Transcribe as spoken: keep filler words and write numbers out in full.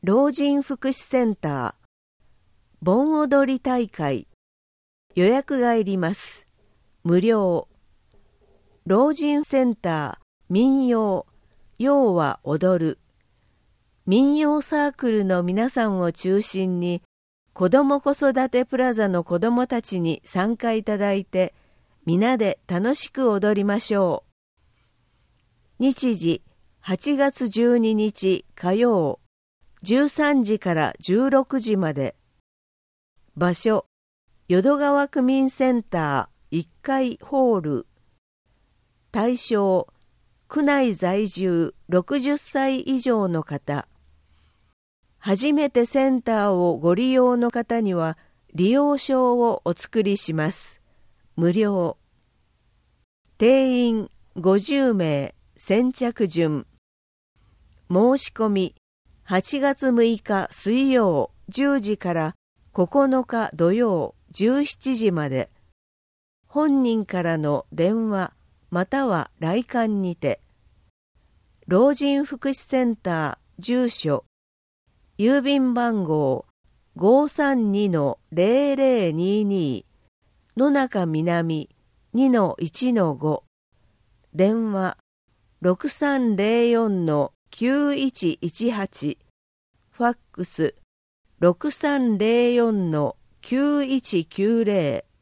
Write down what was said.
老人福祉センター盆踊り大会予約がいります。無料。老人センター民謡要は踊る民謡サークルの皆さんを中心に子ども子育てプラザの子どもたちに参加いただいて皆で楽しく踊りましょう。日時はちがつじゅうににち火曜じゅうさんじからじゅうろくじまで。場所淀川区民センターいっかいホール。対象区内在住ろくじゅっさい以上の方。初めてセンターをご利用の方には利用証をお作りします。無料。定員ごじゅうめい先着順。申し込みはちがつむいか水曜じゅうじからここのか土曜じゅうしちじまで。本人からの電話または来館にて。老人福祉センター住所郵便番号 ごーさんにのぜろぜろにに 野中南 にのいちのご 電話ろくさんぜろよんのきゅういちいちはちファックスろくさんぜろよんのきゅういちきゅうぜろ